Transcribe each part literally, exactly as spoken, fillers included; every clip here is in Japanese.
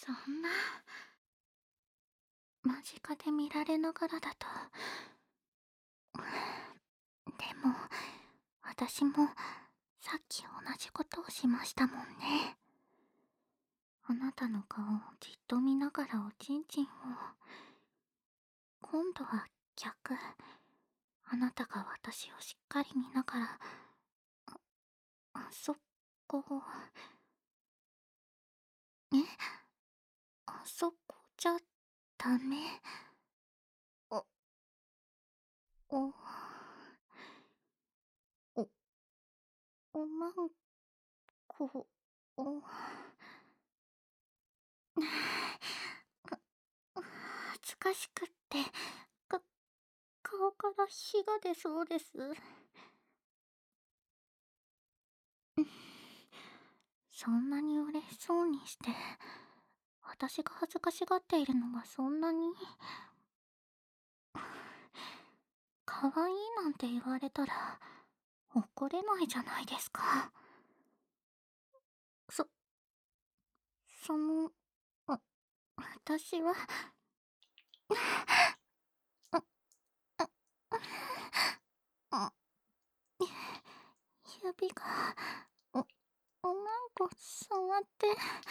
そんな、間近で見られながらだと。でも、私もさっき同じことをしましたもんね。あなたの顔をじっと見ながらおちんちんを。今度は逆。あなたが私をしっかり見ながら、あ、あそこを。え、あそこじゃダメ。お、お、お、おまんこを。恥ずかしくって、か、顔から火が出そうです。そんなに嬉しそうにして、私が恥ずかしがっているのがそんなに。可愛いなんて言われたら、怒れないじゃないですか。そ、その、あ、私は、あ、あ、あ、指が、お、おまんこ触って、い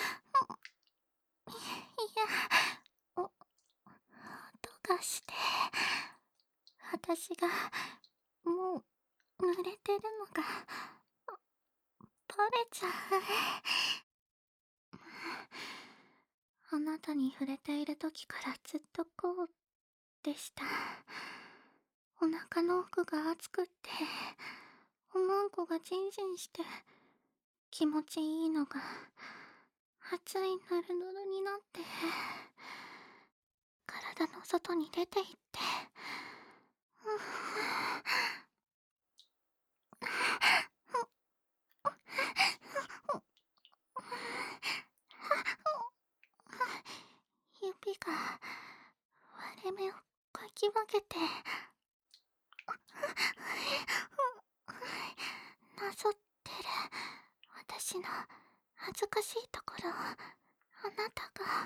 や、お、音がして、私が、もう、濡れてるのが、バレちゃう。あなたに触れている時からずっとこうでした。お腹の奥が熱くって、おまんこがジンジンして、気持ちいいのが、熱いぬるぬるになって、体の外に出ていって、指が割れ目をかき分けて、なぞってる私の恥ずかしいところをあなたが。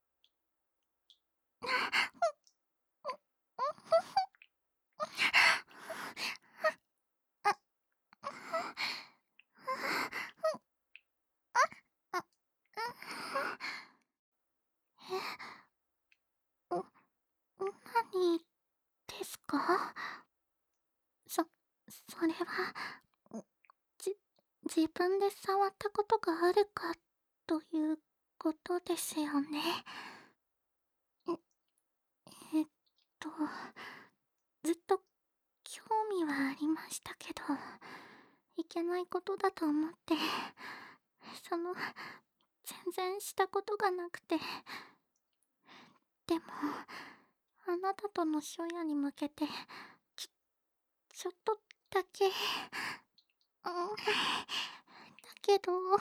え、お、何ですか？そ、それは、じ、自分で触ったことがあるかということですよね。え、えっと、ずっと興味はありましたけど、いけないことだと思って、その、全然したことがなくて。でも、あなたとの初夜に向けて、ち、ちょっとだけ、うん、だけど、あ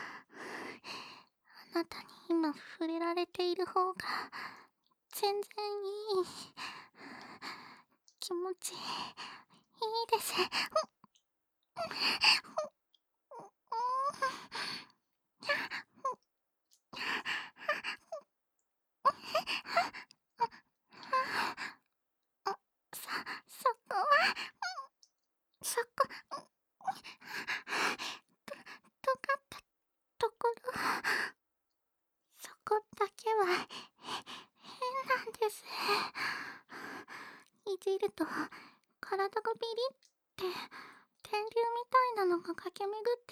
なたに今触れられている方が、全然いい。気持ちいいです。あ、そ、そこは、そこ、と、尖ったところ、そこだけは、変なんです。いじると、体がビリって、電流みたいなのが駆け巡って、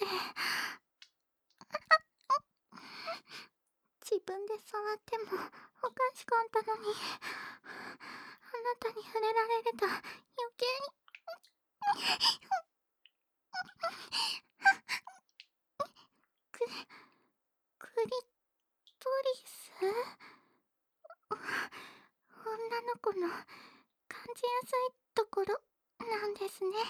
自分で触ってもおかしかったのに、あなたに触れられると余計に。ク、クリトリス？女の子の感じやすいところなんですね。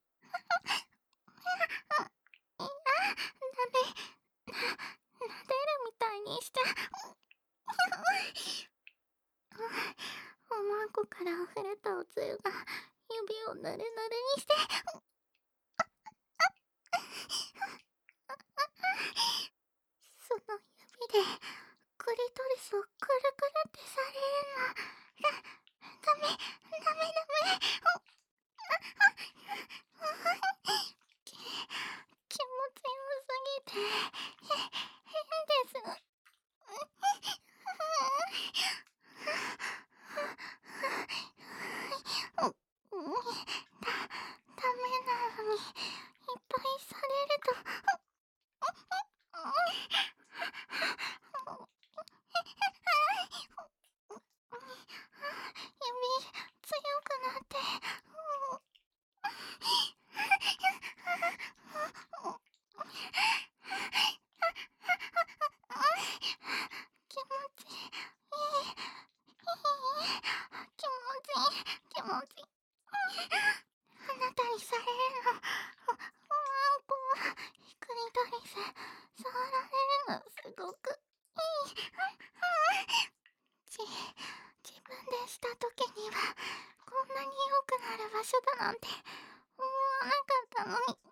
いや、ダメ。な、撫でるみたいにして。おまんこから溢れたおつゆが指をぬるぬるにして。その指でクリなんて思わなかったのに。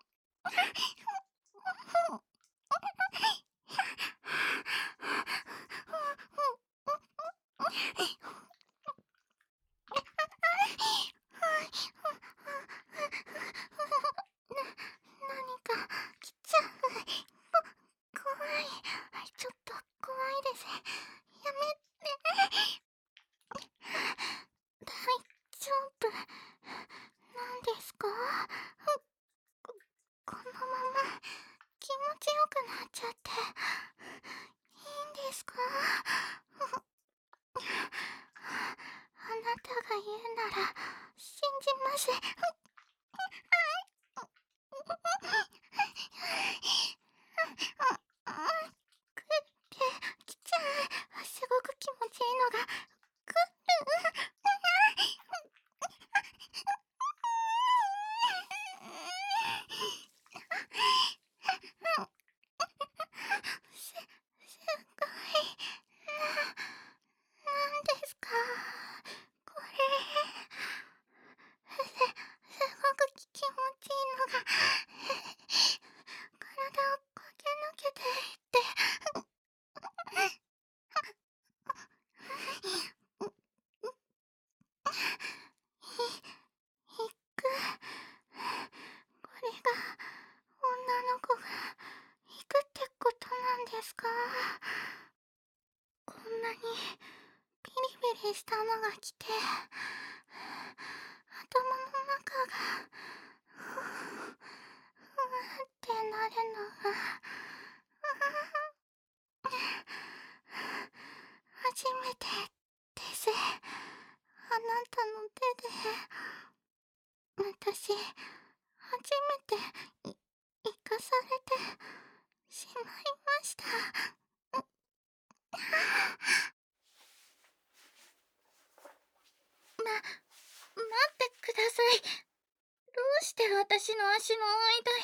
何か来ちゃう。怖い。ちょっと怖いです。やめて。大丈夫なんですか？こ、このまま気持ちよくなっちゃっていいんですか？あなたが言うなら信じます。くってきちゃう。すごく気持ちいいのがくる。す、すごい。な、なんですかこれ。す、すごくき気持ちいいのが体を駆け抜けていって。い、いく。これが女の子が行くってことなんですか？こんなにピリピリしたのが来て、頭の中がふわふわってなるのが初めてです。あなたの手で私初めてい生かされてしまいました。ま、待ってください。どうして私の足の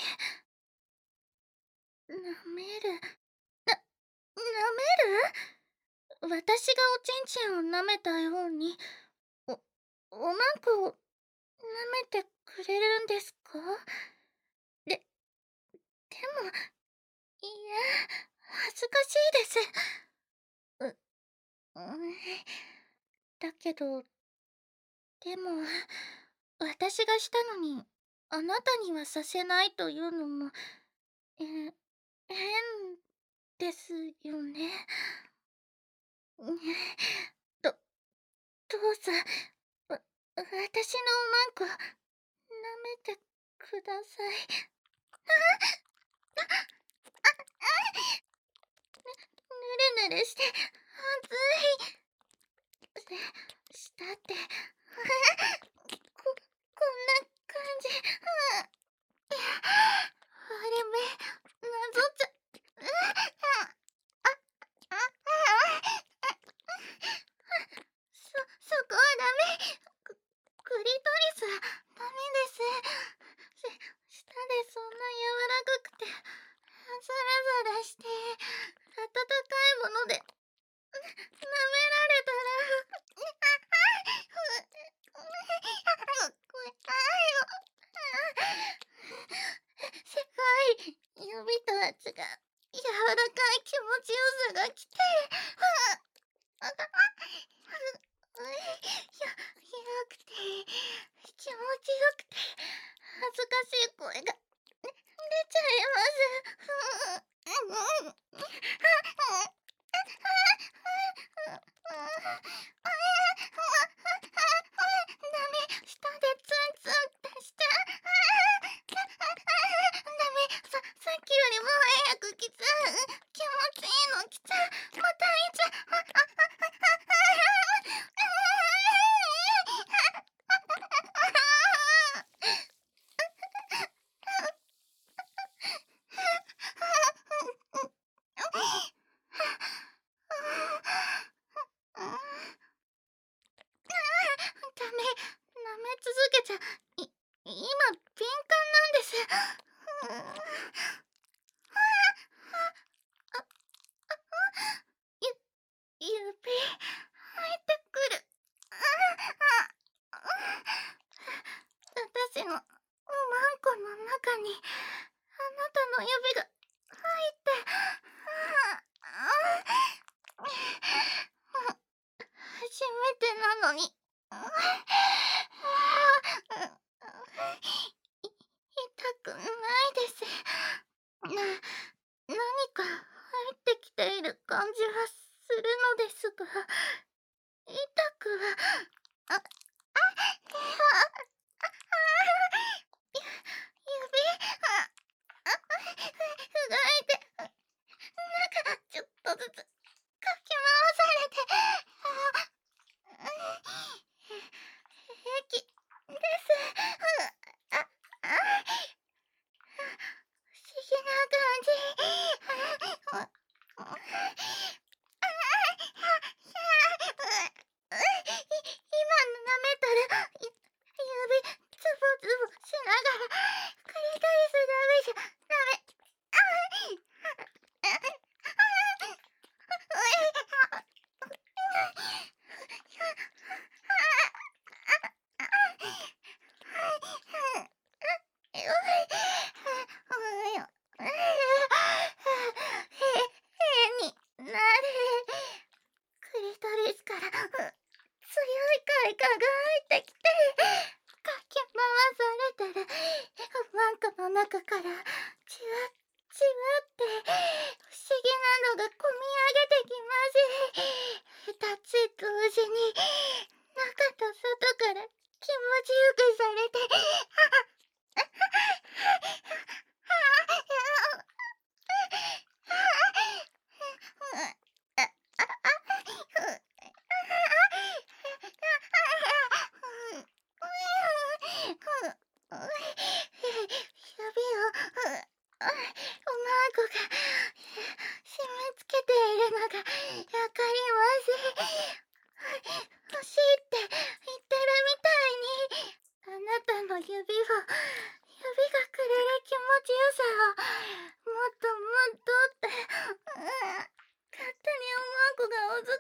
間へ。舐める。な、舐める？私がおちんちんを舐めたように、お、おまんこを舐めてくれるんですか？で、でも、いや、恥ずかしいです。う、うん、だけど、でも、私がしたのに、あなたにはさせないというのも、え、変ですよね。ね、ど、どうぞ、わ、私のおまんこ、舐めてください。あ、あ、あ、ぬるぬるして、熱い。し、したって、こ、こんな感じ。あれめ、なぞっちゃ、あ、あ、あ、あ、そ、そこはダメ。ク、クリトリスはダメです。し、舌でそんな柔らかくて、ザラザラして、温かいもので、舐められたら、世界、指と圧が柔らかい気持ちよさが来て、あ、あ、よ、よくて、気持ちよくて、恥ずかしい声が出ちゃいます。ダメ、舌でツンツンってしちゃう。ダメ、さ、さっきよりも早く来ちゃう。気持ちいいの来ちゃう。またいちゃう。ダメ、舐め続けちゃ、い、今、敏感なんです。ゆ、指、入ってくる。私のこの中にあなたの指が入って、初めてなのに、い痛くないです。な、何か入ってきている感じはするのですが、痛くは、あ、あ、ゆ、指、あ、あ、うがいて、中ちょっとずつかき回されて、平気です。あ、あ、不思議な感じ。今舐めたら指つぶつぶしながらクリトリスダメじゃダメ。変になれ。クリトリスから強い快感が入ってきて、かき回されてるマントの中からじわじわって不思議なのがこみ上げてきます。二つ同時に中と外から気持ちよくされて、指をおまんこが締め付けているのがわかります。欲しいって言ってるみたいに、あなたの指を、指がくれる気持ちよさをもっともっとって、うん、勝手におまんこがおずくんです。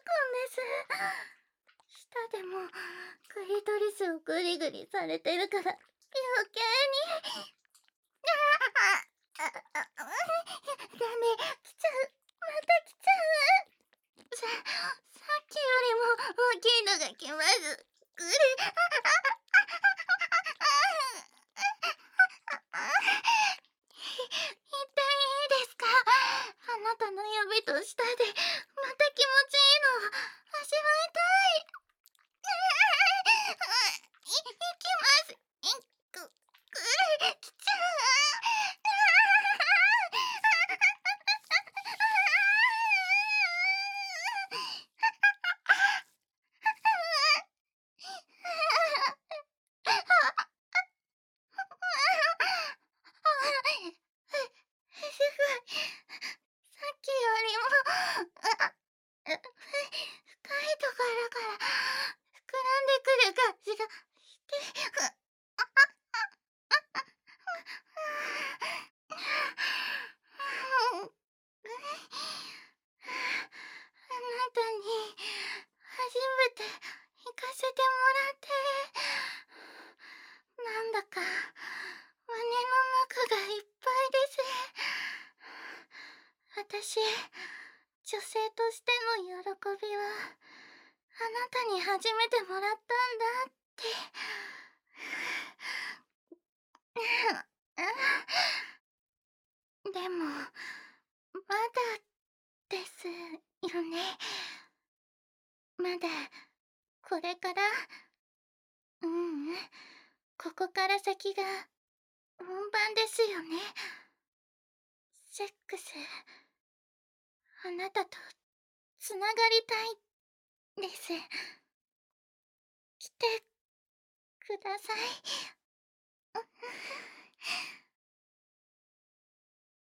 舌でもクリトリスをグリグリされてるから余計に。ダメ、来ちゃう、また来ちゃう。さ、さっきよりも大きいのが来ます。グリ、痛いですか？あなたの指と舌でまた気持ちいいのを味わいたい。い、いきます。い、ぐ、ぐり、来ちゃう。すごい。さっきよりも、あ、深いところから膨らんでくる感じがして、あなたに初めて行かせてもらって、なんだか胸の中がいっぱいです。私、女性としての喜びはあなたに初めてもらったんだって。でも、まだですよね。まだ、これから、ううん、ここから先が本番ですよね。セックス、あなたとつながりたいです。来てください。